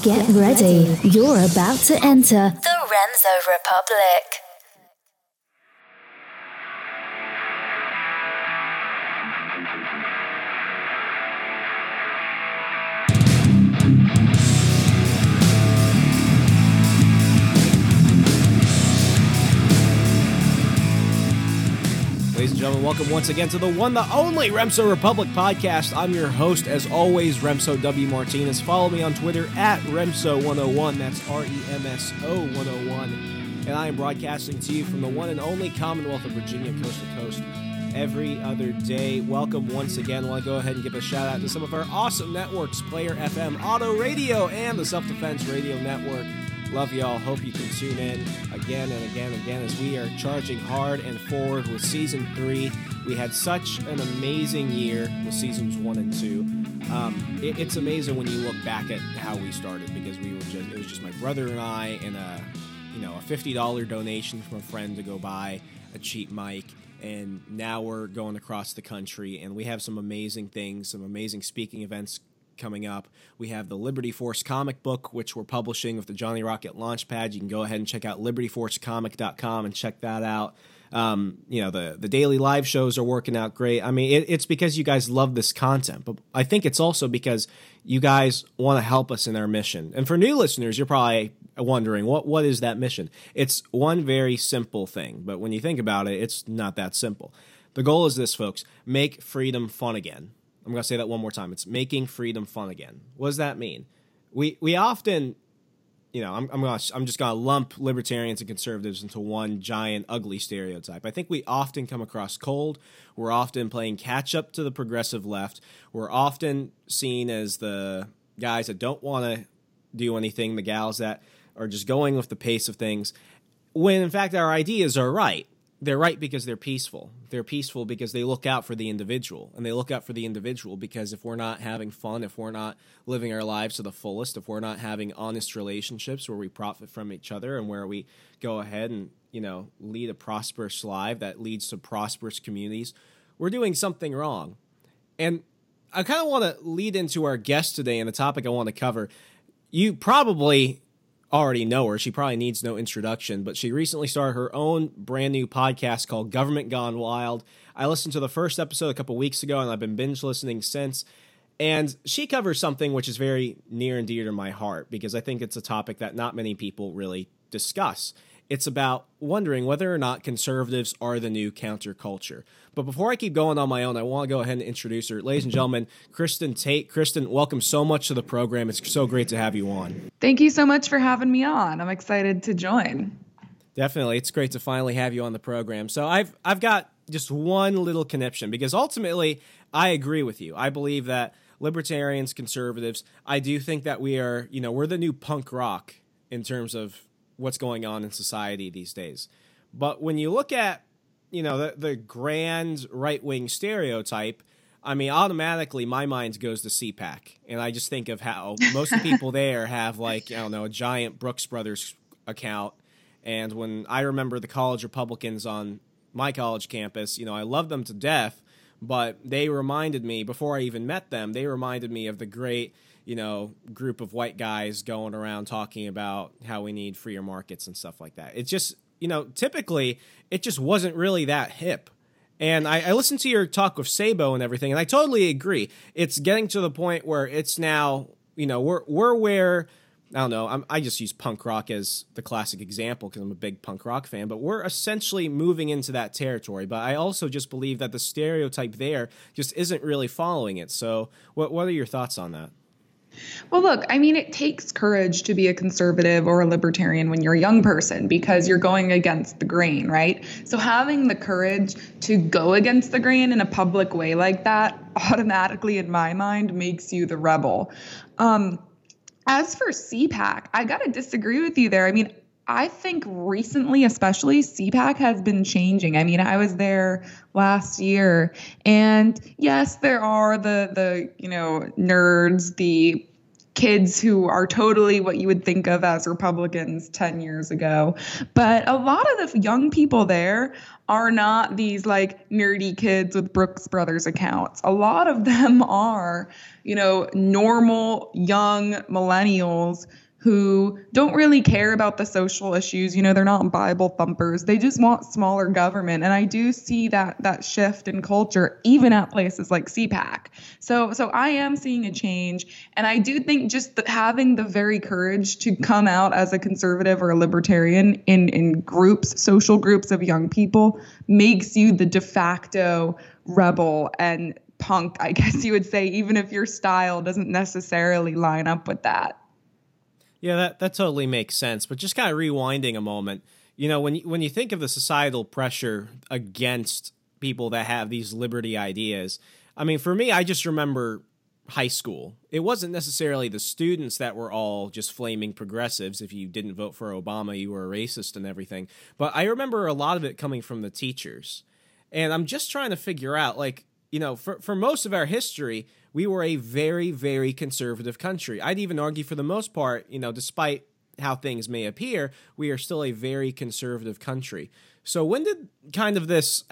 Get ready. You're about to enter the Remso Republic. Ladies and gentlemen, welcome once again to the one, the only Remso Republic podcast. I'm your host, as always, Remso W. Martinez. Follow me on Twitter at Remso101. That's REMSO 101. And I am broadcasting to you from the one and only Commonwealth of Virginia, coast to coast, every other day. Welcome once again. I want to go ahead and give a shout out to some of our awesome networks, Player FM, Auto Radio, and the Self Defense Radio Network. Love y'all. Hope you can tune in again and again and again as we are charging hard and forward with Season 3. We had such an amazing year with Seasons 1 and 2. It's amazing when you look back at how we started, because it was just my brother and I and a $50 donation from a friend to go buy a cheap mic. And now we're going across the country, and we have some amazing things, some amazing speaking events coming up. We have the Liberty Force comic book, which we're publishing with the Johnny Rocket Launchpad. You can go ahead and check out libertyforcecomic.com and check that out. The daily live shows are working out great. I mean, it's because you guys love this content, but I think it's also because you guys want to help us in our mission. And for new listeners, you're probably wondering, what is that mission? It's one very simple thing, but when you think about it, it's not that simple. The goal is this, folks: make freedom fun again. I'm going to say that one more time. It's making freedom fun again. What does that mean? We often, I'm just going to lump libertarians and conservatives into one giant ugly stereotype. I think we often come across cold. We're often playing catch up to the progressive left. We're often seen as the guys that don't want to do anything, the gals that are just going with the pace of things, when in fact our ideas are right. They're right because they're peaceful. They're peaceful because they look out for the individual. And they look out for the individual because if we're not having fun, if we're not living our lives to the fullest, if we're not having honest relationships where we profit from each other and where we go ahead and, lead a prosperous life that leads to prosperous communities, we're doing something wrong. And I kind of want to lead into our guest today and the topic I want to cover. You probably already know her. She probably needs no introduction, but she recently started her own brand new podcast called Government Gone Wild. I listened to the first episode a couple weeks ago, and I've been binge listening since. And she covers something which is very near and dear to my heart, because I think it's a topic that not many people really discuss. It's about wondering whether or not conservatives are the new counterculture. But before I keep going on my own, I want to go ahead and introduce her. Ladies and gentlemen, Kristen Tate. Kristen, welcome so much to the program. It's so great to have you on. Thank you so much for having me on. I'm excited to join. Definitely. It's great to finally have you on the program. So I've got just one little conniption, because ultimately I agree with you. I believe that libertarians, conservatives, I do think that we are, we're the new punk rock in terms of what's going on in society these days. But when you look at, the grand right-wing stereotype, I mean, automatically my mind goes to CPAC. And I just think of how most of the people there have, a giant Brooks Brothers account. And when I remember the college Republicans on my college campus, I love them to death, but they reminded me, before I even met them, they reminded me of the great group of white guys going around talking about how we need freer markets and stuff like that. It just, typically, it just wasn't really that hip. And I listened to your talk with Sabo and everything, and I totally agree. It's getting to the point where it's now, we're where, I don't know, I just use punk rock as the classic example because I'm a big punk rock fan, but we're essentially moving into that territory. But I also just believe that the stereotype there just isn't really following it. So what are your thoughts on that? Well, look, I mean, it takes courage to be a conservative or a libertarian when you're a young person, because you're going against the grain, right? So having the courage to go against the grain in a public way like that automatically, in my mind, makes you the rebel. As for CPAC, I got to disagree with you there. I mean, I think recently, especially, CPAC has been changing. I mean, I was there last year, and yes, there are the nerds, the kids who are totally what you would think of as Republicans 10 years ago. But a lot of the young people there are not these like nerdy kids with Brooks Brothers accounts. A lot of them are, normal young millennials who don't really care about the social issues. They're not Bible thumpers. They just want smaller government. And I do see that shift in culture, even at places like CPAC. So I am seeing a change. And I do think just having the very courage to come out as a conservative or a libertarian in groups, social groups of young people, makes you the de facto rebel and punk, I guess you would say, even if your style doesn't necessarily line up with that. Yeah, that totally makes sense. But just kind of rewinding a moment, when you think of the societal pressure against people that have these liberty ideas, I mean, for me, I just remember high school. It wasn't necessarily the students that were all just flaming progressives. If you didn't vote for Obama, you were a racist and everything. But I remember a lot of it coming from the teachers. And I'm just trying to figure out, for most of our history, we were a very, very conservative country. I'd even argue for the most part, despite how things may appear, we are still a very conservative country. So when did kind of this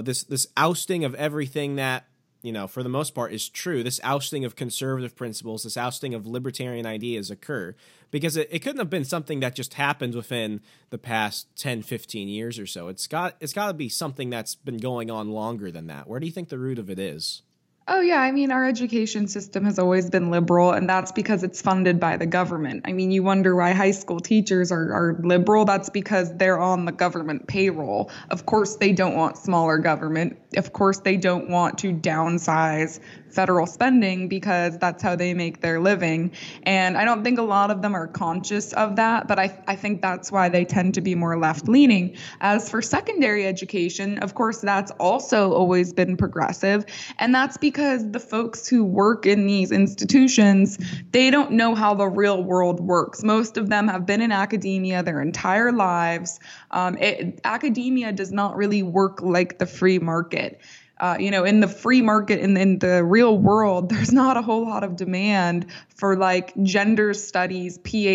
ousting of everything that, for the most part is true, this ousting of conservative principles, this ousting of libertarian ideas occur? Because it couldn't have been something that just happened within the past 10, 15 years or so. It's got to be something that's been going on longer than that. Where do you think the root of it is? Oh, yeah. I mean, our education system has always been liberal, and that's because it's funded by the government. I mean, you wonder why high school teachers are liberal. That's because they're on the government payroll. Of course, they don't want smaller government. Of course, they don't want to downsize federal spending because that's how they make their living. And I don't think a lot of them are conscious of that, but I think that's why they tend to be more left-leaning. As for secondary education, of course, that's also always been progressive. And that's because the folks who work in these institutions, they don't know how the real world works. Most of them have been in academia their entire lives. Academia does not really work like the free market. In the free market, in the real world, there's not a whole lot of demand for like gender studies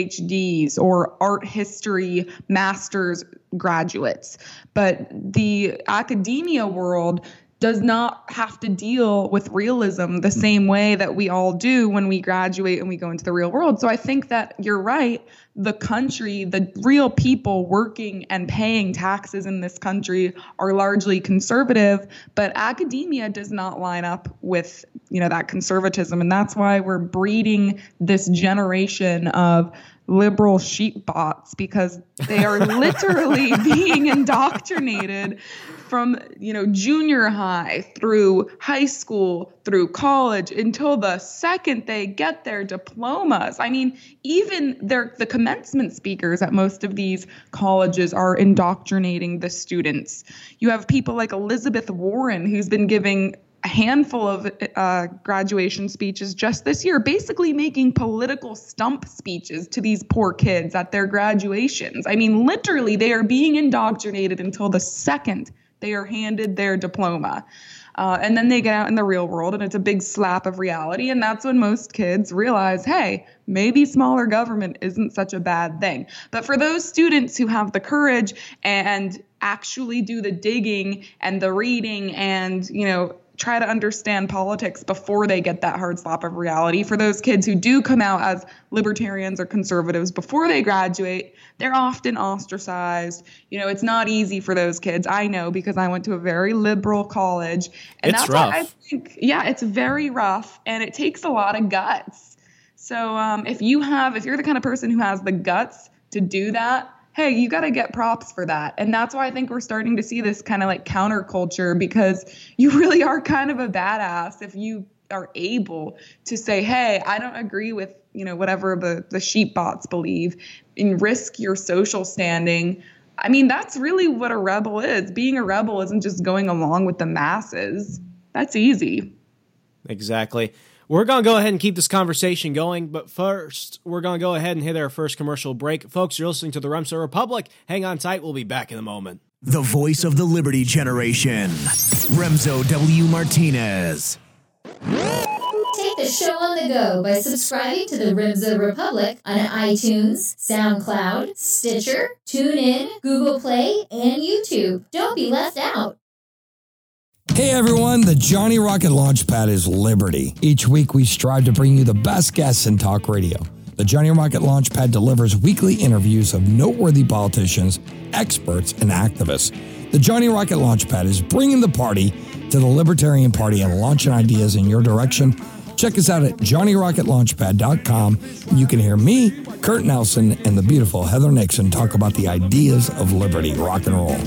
PhDs or art history master's graduates. But the academia world does not have to deal with realism the same way that we all do when we graduate and we go into the real world. So I think that you're right. The country, the real people working and paying taxes in this country are largely conservative, but academia does not line up with, that conservatism. And that's why we're breeding this generation of liberal sheepbots, because they are literally being indoctrinated from, junior high through high school, through college, until the second they get their diplomas. I mean, even the commencement speakers at most of these colleges are indoctrinating the students. You have people like Elizabeth Warren, who's been giving a handful of graduation speeches just this year, basically making political stump speeches to these poor kids at their graduations. I mean, literally, they are being indoctrinated until the second they are handed their diploma. And then they get out in the real world, and it's a big slap of reality. And that's when most kids realize, hey, maybe smaller government isn't such a bad thing. But for those students who have the courage and actually do the digging and the reading and, try to understand politics before they get that hard slap of reality, for those kids who do come out as libertarians or conservatives before they graduate, they're often ostracized. It's not easy for those kids. I know, because I went to a very liberal college, and it's that's rough. why I think, it's very rough, and it takes a lot of guts. So if you're the kind of person who has the guts to do that, hey, you got to get props for that. And that's why I think we're starting to see this kind of like counterculture, because you really are kind of a badass if you are able to say, hey, I don't agree with, whatever the sheepbots believe, and risk your social standing. I mean, that's really what a rebel is. Being a rebel isn't just going along with the masses. That's easy. Exactly. We're going to go ahead and keep this conversation going, but first, we're going to go ahead and hit our first commercial break. Folks, you're listening to the Remso Republic. Hang on tight. We'll be back in a moment. The voice of the Liberty Generation, Remso W. Martinez. Take the show on the go by subscribing to the Remso Republic on iTunes, SoundCloud, Stitcher, TuneIn, Google Play, and YouTube. Don't be left out. Hey everyone, the Johnny Rocket Launchpad is Liberty. Each week we strive to bring you the best guests in talk radio. The Johnny Rocket Launchpad delivers weekly interviews of noteworthy politicians, experts, and activists. The Johnny Rocket Launchpad is bringing the party to the Libertarian Party and launching ideas in your direction. Check us out at JohnnyRocketLaunchpad.com. You can hear me, Kurt Nelson, and the beautiful Heather Nixon talk about the ideas of liberty, rock and roll.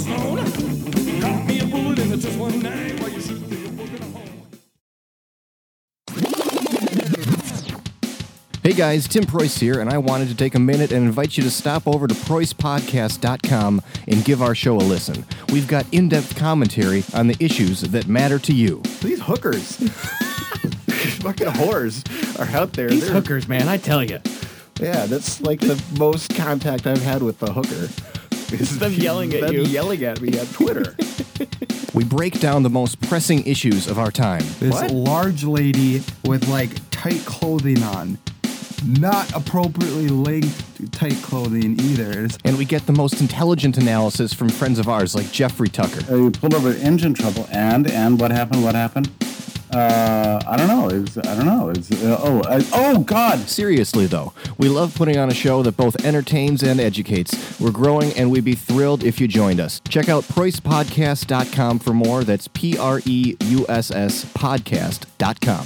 Hey guys, Tim Preuss here, and I wanted to take a minute and invite you to stop over to PreussPodcast.com and give our show a listen. We've got in-depth commentary on the issues that matter to you. These hookers, fucking whores, are out there. These hookers, man, I tell you. Yeah, that's like the most contact I've had with the hooker. Is them yelling at you. Yelling at me on Twitter. We break down the most pressing issues of our time. This large lady with like tight clothing on. Not appropriately linked tight clothing either. And we get the most intelligent analysis from friends of ours like Jeffrey Tucker. You pulled over engine trouble, and what happened? What happened? I don't know. Oh God! Seriously though, we love putting on a show that both entertains and educates. We're growing, and we'd be thrilled if you joined us. Check out PreussPodcast.com for more. That's PREUSS Podcast.com.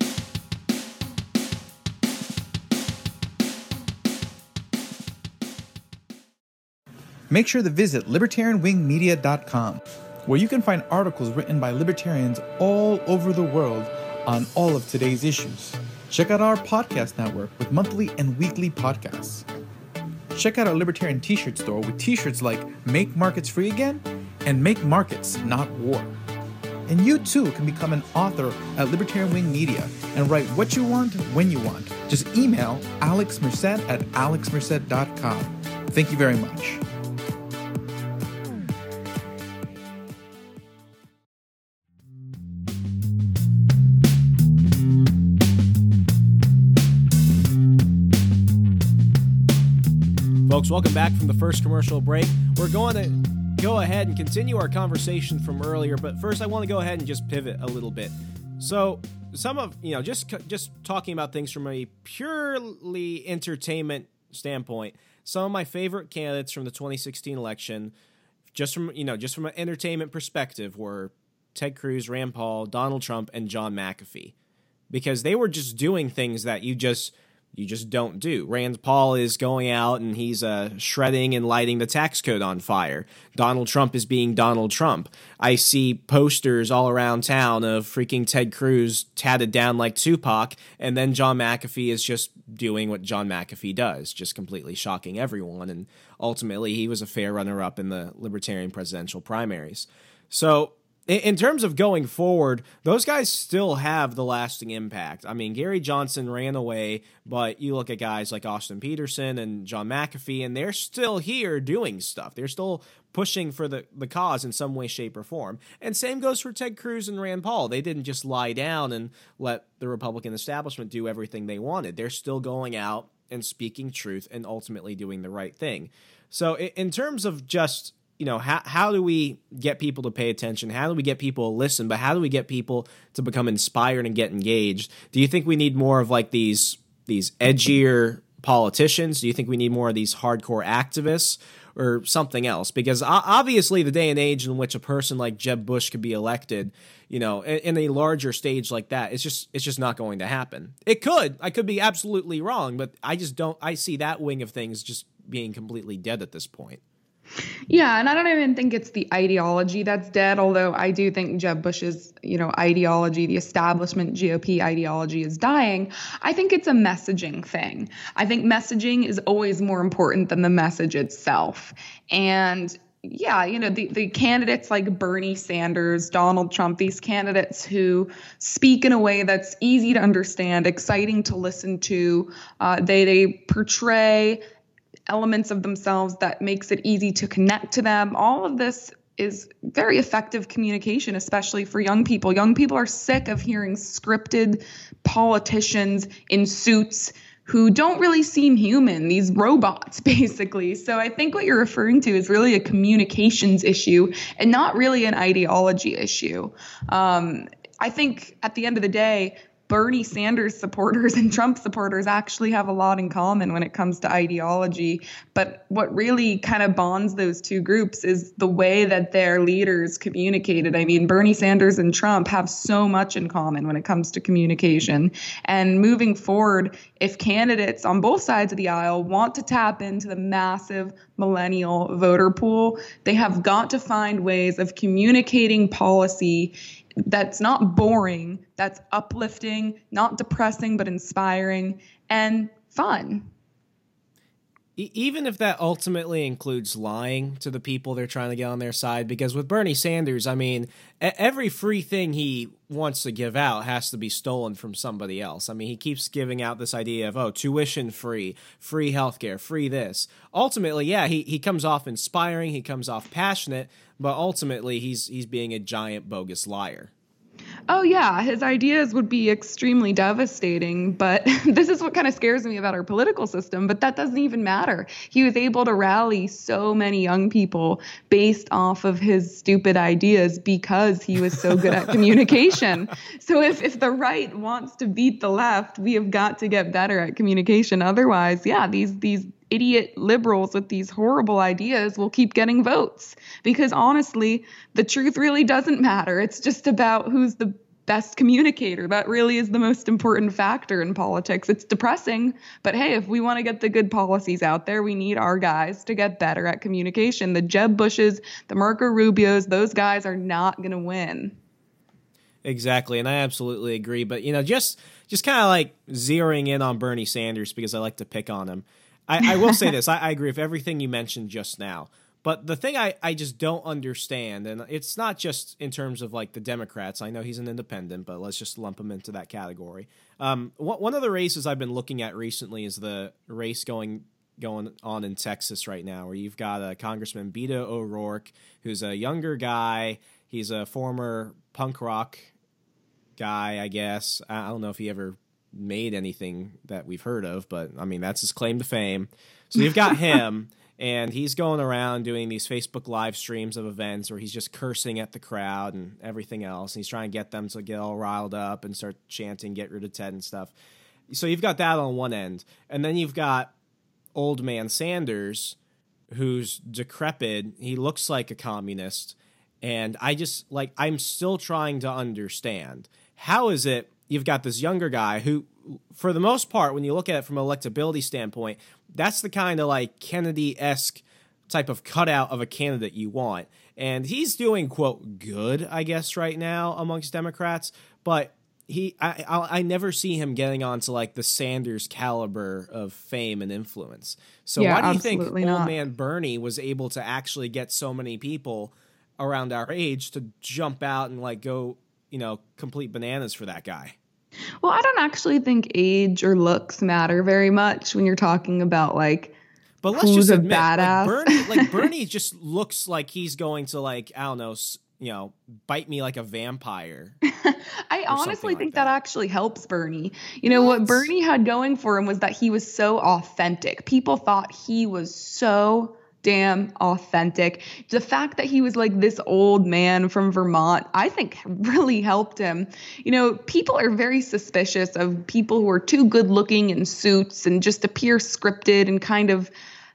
Make sure to visit libertarianwingmedia.com, where you can find articles written by libertarians all over the world on all of today's issues. Check out our podcast network with monthly and weekly podcasts. Check out our Libertarian t-shirt store with t-shirts like Make Markets Free Again and Make Markets Not War. And you too can become an author at Libertarian Wing Media and write what you want, when you want. Just email alexmerced@alexmerced.com. Thank you very much. Folks, welcome back from the first commercial break. We're going to go ahead and continue our conversation from earlier, but first I want to go ahead and just pivot a little bit. So, some of, just talking about things from a purely entertainment standpoint, some of my favorite candidates from the 2016 election, just from an entertainment perspective, were Ted Cruz, Rand Paul, Donald Trump, and John McAfee. Because they were just doing things that you just don't do. Rand Paul is going out and he's shredding and lighting the tax code on fire. Donald Trump is being Donald Trump. I see posters all around town of freaking Ted Cruz tatted down like Tupac, and then John McAfee is just doing what John McAfee does, just completely shocking everyone, and ultimately he was a fair runner-up in the Libertarian presidential primaries. So, in terms of going forward, those guys still have the lasting impact. I mean, Gary Johnson ran away, but you look at guys like Austin Peterson and John McAfee, and they're still here doing stuff. They're still pushing for the cause in some way, shape, or form. And same goes for Ted Cruz and Rand Paul. They didn't just lie down and let the Republican establishment do everything they wanted. They're still going out and speaking truth and ultimately doing the right thing. So in terms of just... how do we get people to pay attention? How do we get people to listen? But how do we get people to become inspired and get engaged? Do you think we need more of like these edgier politicians? Do you think we need more of these hardcore activists or something else? Because obviously the day and age in which a person like Jeb Bush could be elected, in a larger stage like that, it's just not going to happen. It could. I could be absolutely wrong, but I see that wing of things just being completely dead at this point. Yeah, and I don't even think it's the ideology that's dead, although I do think Jeb Bush's, ideology, the establishment GOP ideology is dying. I think it's a messaging thing. I think messaging is always more important than the message itself. And yeah, the candidates like Bernie Sanders, Donald Trump, these candidates who speak in a way that's easy to understand, exciting to listen to, they portray elements of themselves that makes it easy to connect to them. All of this is very effective communication, especially for young people. Young people are sick of hearing scripted politicians in suits who don't really seem human, these robots, basically. So I think what you're referring to is really a communications issue and not really an ideology issue. I think at the end of the day, Bernie Sanders supporters and Trump supporters actually have a lot in common when it comes to ideology. But what really kind of bonds those two groups is the way that their leaders communicated. I mean, Bernie Sanders and Trump have so much in common when it comes to communication. And moving forward, if candidates on both sides of the aisle want to tap into the massive millennial voter pool, they have got to find ways of communicating policy that's not boring, that's uplifting, not depressing, but inspiring and fun. Even if that ultimately includes lying to the people they're trying to get on their side, because with Bernie Sanders, I mean, every free thing he wants to give out has to be stolen from somebody else. I mean, he keeps giving out this idea of, tuition free, free healthcare, free this. Ultimately, yeah, he comes off inspiring, he comes off passionate, but ultimately he's being a giant bogus liar. Oh, yeah, his ideas would be extremely devastating, but this is what kind of scares me about our political system, but that doesn't even matter. He was able to rally so many young people based off of his stupid ideas because he was so good at communication. So if the right wants to beat the left, we have got to get better at communication. Otherwise, yeah, these idiot liberals with these horrible ideas will keep getting votes because honestly, the truth really doesn't matter. It's just about who's the best communicator. That really is the most important factor in politics. It's depressing, but hey, if we want to get the good policies out there, we need our guys to get better at communication. The Jeb Bushes, the Marco Rubios, those guys are not going to win. Exactly, and I absolutely agree. But, just kind of like zeroing in on Bernie Sanders because I like to pick on him. I will say this. I agree with everything you mentioned just now. But the thing I just don't understand, and it's not just in terms of like the Democrats. I know he's an independent, but let's just lump him into that category. One of the races I've been looking at recently is the race going on in Texas right now, where you've got Congressman Beto O'Rourke, who's a younger guy. He's a former punk rock guy, I guess. I don't know if he ever made anything that we've heard of, but I mean, that's his claim to fame. So you've got him, and he's going around doing these Facebook live streams of events where he's just cursing at the crowd and everything else. And he's trying to get them to get all riled up and start chanting, "Get rid of Ted" and stuff. So you've got that on one end. And then you've got old man Sanders, who's decrepit. He looks like a communist. And I'm still trying to understand, how is it you've got this younger guy who, for the most part, when you look at it from an electability standpoint, that's the kind of like Kennedy-esque type of cutout of a candidate you want. And he's doing, quote, good, I guess, right now amongst Democrats. But I never see him getting onto like the Sanders caliber of fame and influence. So why do you think old man Bernie was able to actually get so many people around our age to jump out and like go, complete bananas for that guy? Well, I don't actually think age or looks matter very much when you're talking about but let's who's just admit, badass. Bernie just looks like he's going to I don't know, bite me like a vampire. I honestly think that actually helps Bernie. What Bernie had going for him was that he was so authentic. People thought he was so damn authentic. The fact that he was like this old man from Vermont, I think really helped him. People are very suspicious of people who are too good looking in suits and just appear scripted and kind of,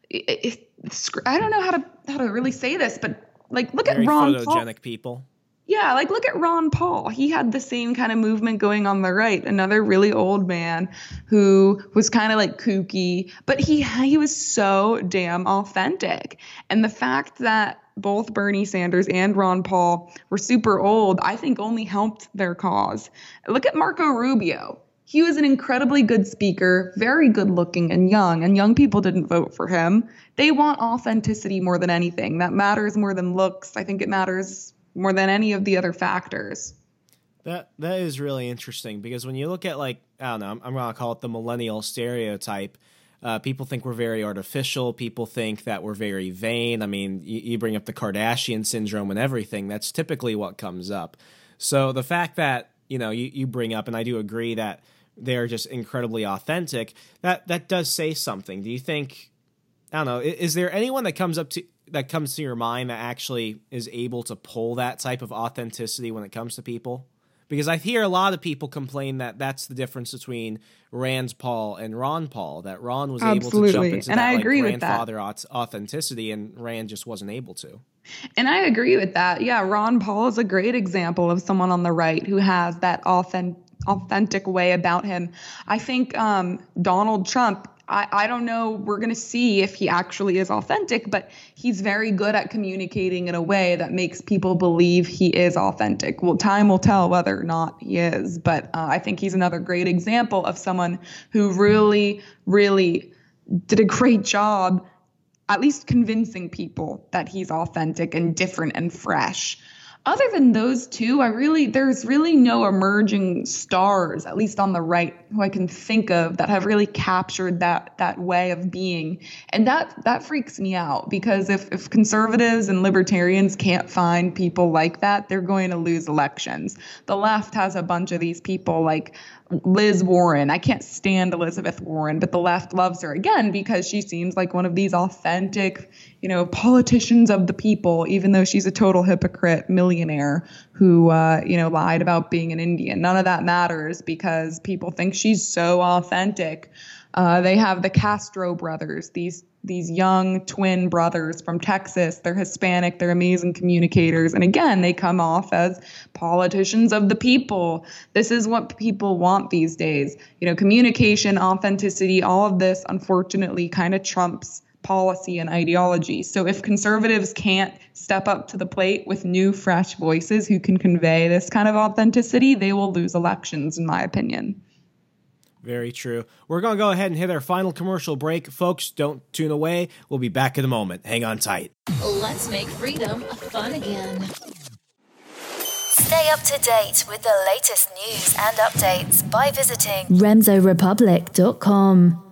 I don't know how to really say this, but look very at Ron photogenic Paul. people. Yeah, look at Ron Paul. He had the same kind of movement going on the right. Another really old man who was kind of kooky, but he was so damn authentic. And the fact that both Bernie Sanders and Ron Paul were super old, I think only helped their cause. Look at Marco Rubio. He was an incredibly good speaker, very good looking and young people didn't vote for him. They want authenticity more than anything. That matters more than looks. I think it matters more than any of the other factors. That is really interesting because when you look at I don't know, I'm going to call it the millennial stereotype. People think we're very artificial. People think that we're very vain. I mean, you bring up the Kardashian syndrome and everything. That's typically what comes up. So the fact that, you bring up, and I do agree that they're just incredibly authentic, that does say something. Do you think, I don't know, is there anyone that comes to your mind that actually is able to pull that type of authenticity when it comes to people? Because I hear a lot of people complain that that's the difference between Rand Paul and Ron Paul, that Ron was able to jump into and that I agree with grandfather authenticity, and Rand just wasn't able to. And I agree with that. Yeah, Ron Paul is a great example of someone on the right who has that authentic way about him. I think Donald Trump, I don't know, we're going to see if he actually is authentic, but he's very good at communicating in a way that makes people believe he is authentic. Well, time will tell whether or not he is, but I think he's another great example of someone who really, really did a great job at least convincing people that he's authentic and different and fresh. Other than those two, there's really no emerging stars, at least on the right, who I can think of that have really captured that way of being. And that freaks me out, because if conservatives and libertarians can't find people like that, they're going to lose elections. The left has a bunch of these people like Liz Warren. I can't stand Elizabeth Warren, but the left loves her again because she seems like one of these authentic, politicians of the people, even though she's a total hypocrite millionaire who, lied about being an Indian. None of that matters because people think she's so authentic. They have the Castro brothers, these young twin brothers from Texas. They're Hispanic. They're amazing communicators. And again, they come off as politicians of the people. This is what people want these days. Communication, authenticity, all of this, unfortunately, kind of trumps policy and ideology. So if conservatives can't step up to the plate with new, fresh voices who can convey this kind of authenticity, they will lose elections, in my opinion. Very true. We're going to go ahead and hit our final commercial break. Folks, don't tune away. We'll be back in a moment. Hang on tight. Let's make freedom fun again. Stay up to date with the latest news and updates by visiting RemzoRepublic.com.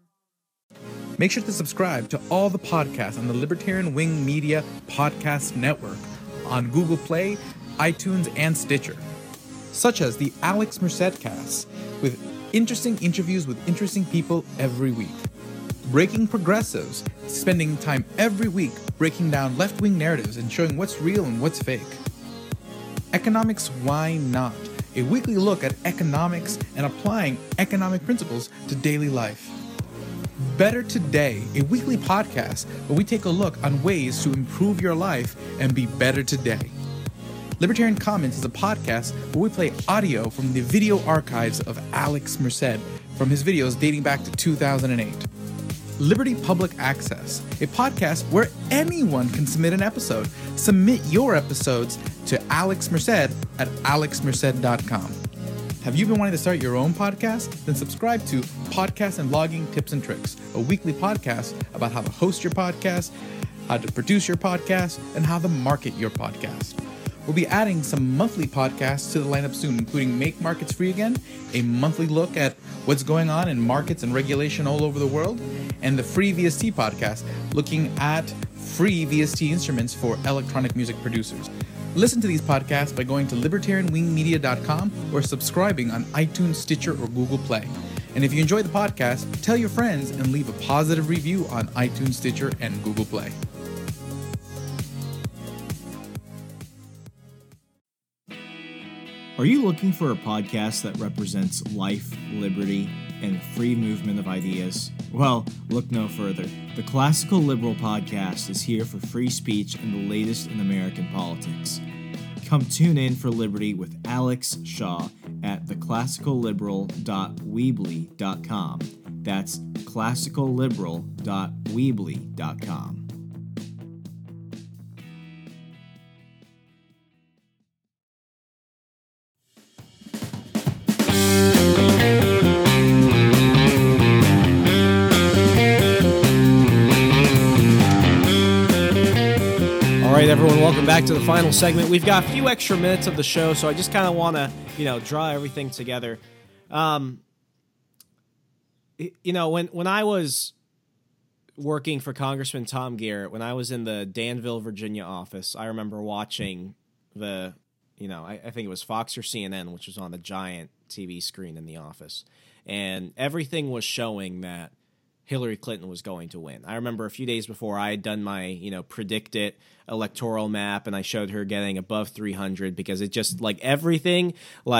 Make sure to subscribe to all the podcasts on the Libertarian Wing Media Podcast Network on Google Play, iTunes, and Stitcher, such as the Alex Merced Cast, with interesting interviews with interesting people every week. Breaking Progressives, spending time every week breaking down left-wing narratives and showing what's real and what's fake. Economics Why Not, a weekly look at economics and applying economic principles to daily life. Better Today, a weekly podcast where we take a look on ways to improve your life and be better today. Libertarian Comments is a podcast where we play audio from the video archives of Alex Merced from his videos dating back to 2008. Liberty Public Access, a podcast where anyone can submit an episode. Submit your episodes to Alex Merced at alexmerced.com. Have you been wanting to start your own podcast? Then subscribe to Podcast and Blogging Tips and Tricks, a weekly podcast about how to host your podcast, how to produce your podcast, and how to market your podcast. We'll be adding some monthly podcasts to the lineup soon, including Make Markets Free Again, a monthly look at what's going on in markets and regulation all over the world, and the Free VST podcast, looking at free VST instruments for electronic music producers. Listen to these podcasts by going to libertarianwingmedia.com or subscribing on iTunes, Stitcher, or Google Play. And if you enjoy the podcast, tell your friends and leave a positive review on iTunes, Stitcher, and Google Play. Are you looking for a podcast that represents life, liberty, and free movement of ideas? Well, look no further. The Classical Liberal Podcast is here for free speech and the latest in American politics. Come tune in for liberty with Alex Shaw at theclassicalliberal.weebly.com. That's classicalliberal.weebly.com. All right, everyone, welcome back to the final segment. We've got a few extra minutes of the show, so I just kind of want to, draw everything together. you know, when I was working for Congressman Tom Garrett, when I was in the Danville, Virginia office, I remember watching I think it was Fox or CNN, which was on the giant TV screen in the office. And everything was showing that Hillary Clinton was going to win. I remember a few days before I had done my, predict it electoral map, and I showed her getting above 300 because it just everything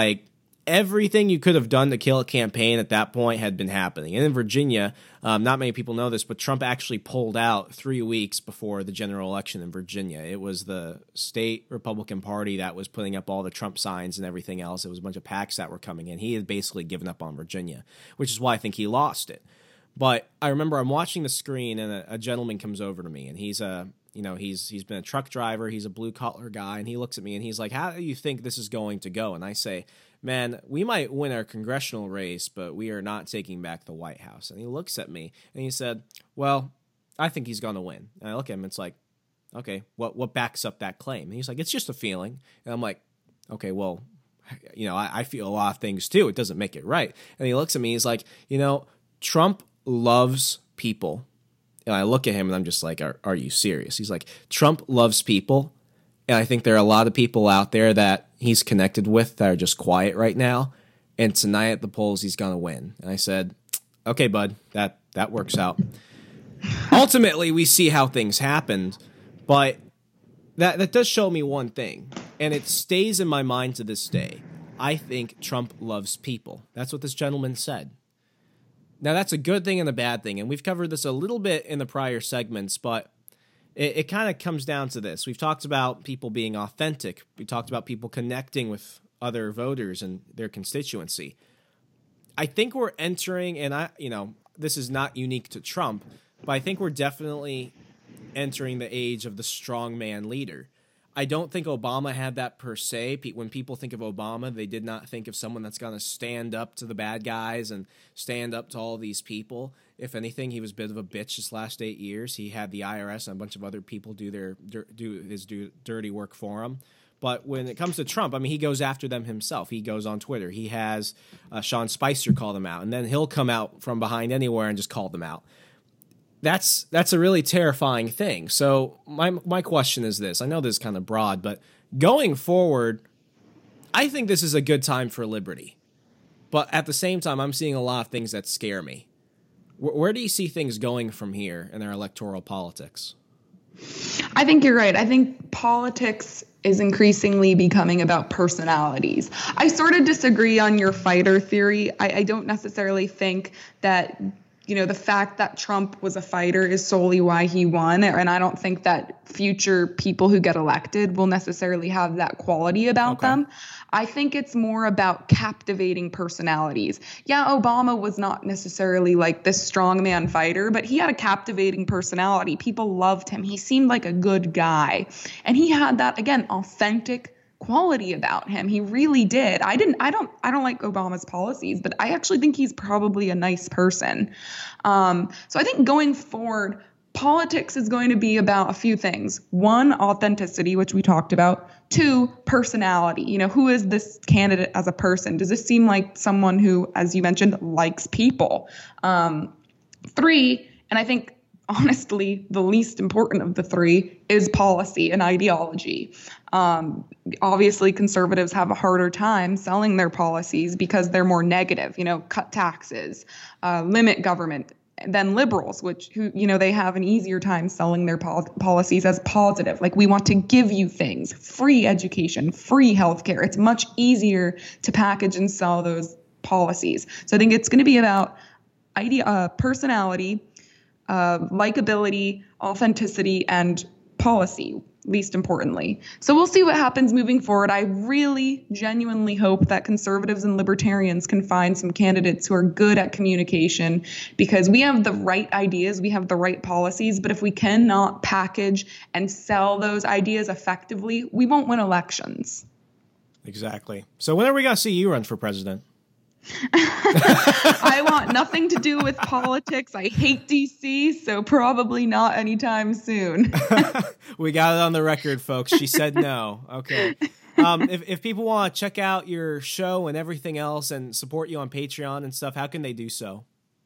you could have done to kill a campaign at that point had been happening. And in Virginia, not many people know this, but Trump actually pulled out 3 weeks before the general election in Virginia. It was the state Republican Party that was putting up all the Trump signs and everything else. It was a bunch of PACs that were coming in. He had basically given up on Virginia, which is why I think he lost it. But I remember I'm watching the screen, and a gentleman comes over to me, and he's he's been a truck driver, he's a blue collar guy, and he looks at me and he's like, "How do you think this is going to go?" And I say, "Man, we might win our congressional race, but we are not taking back the White House." And he looks at me and he said, "Well, I think he's going to win." And I look at him, and it's like, "Okay, what backs up that claim?" And he's like, "It's just a feeling." And I'm like, "Okay, well, I feel a lot of things too. It doesn't make it right." And he looks at me, he's like, "Trump loves people." And I look at him and I'm just like, are you serious? He's like, "Trump loves people. And I think there are a lot of people out there that he's connected with that are just quiet right now. And tonight at the polls, he's going to win." And I said, "Okay, bud, that works out." Ultimately, we see how things happened. But that does show me one thing. And it stays in my mind to this day. I think Trump loves people. That's what this gentleman said. Now, that's a good thing and a bad thing, and we've covered this a little bit in the prior segments, but it kind of comes down to this. We've talked about people being authentic. We talked about people connecting with other voters and their constituency. I think we're entering, and this is not unique to Trump, but I think we're definitely entering the age of the strongman leader. I don't think Obama had that per se. When people think of Obama, they did not think of someone that's going to stand up to the bad guys and stand up to all these people. If anything, he was a bit of a bitch this last 8 years. He had the IRS and a bunch of other people do his dirty work for him. But when it comes to Trump, he goes after them himself. He goes on Twitter. He has Sean Spicer call them out, and then he'll come out from behind anywhere and just call them out. That's a really terrifying thing. So my question is this. I know this is kind of broad, but going forward, I think this is a good time for liberty. But at the same time, I'm seeing a lot of things that scare me. Where do you see things going from here in our electoral politics? I think you're right. I think politics is increasingly becoming about personalities. I sort of disagree on your fighter theory. I don't necessarily think that the fact that Trump was a fighter is solely why he won. And I don't think that future people who get elected will necessarily have that quality about them. I think it's more about captivating personalities. Yeah, Obama was not necessarily like this strongman fighter, but he had a captivating personality. People loved him. He seemed like a good guy. And he had that, again, authentic quality about him. He really did. I don't like Obama's policies, but I actually think he's probably a nice person. So I think going forward, politics is going to be about a few things. One, authenticity, which we talked about. Two, personality. Who is this candidate as a person? Does this seem like someone who, as you mentioned, likes people? Three, and I think honestly, the least important of the three is policy and ideology. Obviously, conservatives have a harder time selling their policies because they're more negative, cut taxes, limit government, than liberals, they have an easier time selling their policies as positive. Like, we want to give you things, free education, free healthcare. It's much easier to package and sell those policies. So I think it's going to be about personality, likability, authenticity, and policy, least importantly. So we'll see what happens moving forward. I really genuinely hope that conservatives and libertarians can find some candidates who are good at communication, because we have the right ideas, we have the right policies, but if we cannot package and sell those ideas effectively, we won't win elections. Exactly. So when are we going to see you run for president? I want nothing to do with politics. I hate DC, so probably not anytime soon. We got it on the record, folks. She said no. Okay. If people want to check out your show and everything else and support you on Patreon and stuff, how can they do so?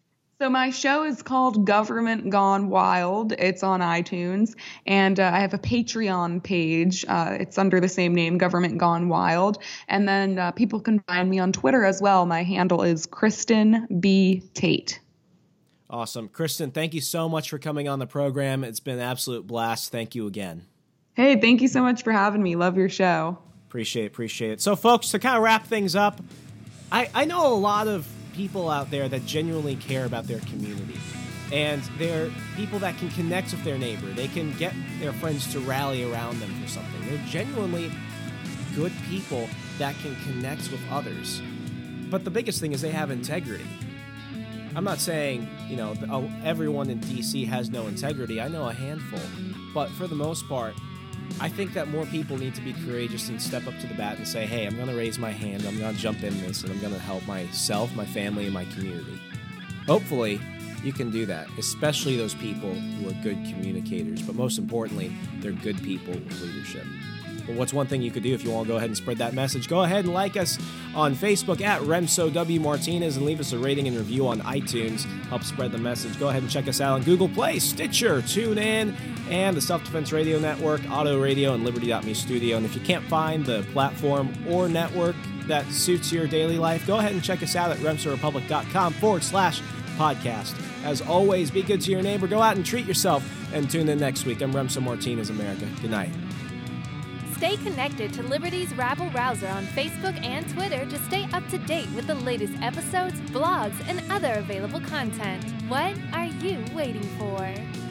So my show is called Government Gone Wild. It's on iTunes, and I have a Patreon page. It's under the same name, Government Gone Wild. And then people can find me on Twitter as well. My handle is Kristen B. Tate. Awesome. Kristen, thank you so much for coming on the program. It's been an absolute blast. Thank you again. Hey, thank you so much for having me. Love your show. Appreciate it. So, folks, to kind of wrap things up, I know a lot of people out there that genuinely care about their community, and they're people that can connect with their neighbor. They can get their friends to rally around them for something. They're genuinely good people that can connect with others. But the biggest thing is they have integrity. I'm not saying, everyone in DC has no integrity. I know a handful. But for the most part, I think that more people need to be courageous and step up to the bat and say, hey, I'm going to raise my hand, I'm going to jump in this, and I'm going to help myself, my family, and my community. Hopefully, you can do that, especially those people who are good communicators. But most importantly, they're good people with leadership. But what's one thing you could do if you want to go ahead and spread that message? Go ahead and like us on Facebook at Remso W. Martinez and leave us a rating and review on iTunes. Help spread the message. Go ahead and check us out on Google Play, Stitcher, TuneIn, and the Self-Defense Radio Network, Auto Radio, and Liberty.me Studio. And if you can't find the platform or network that suits your daily life, go ahead and check us out at remsorepublic.com/podcast. As always, be good to your neighbor. Go out and treat yourself. And tune in next week. I'm Remso Martinez, America. Good night. Stay connected to Liberty's Rabble Rouser on Facebook and Twitter to stay up to date with the latest episodes, blogs, and other available content. What are you waiting for?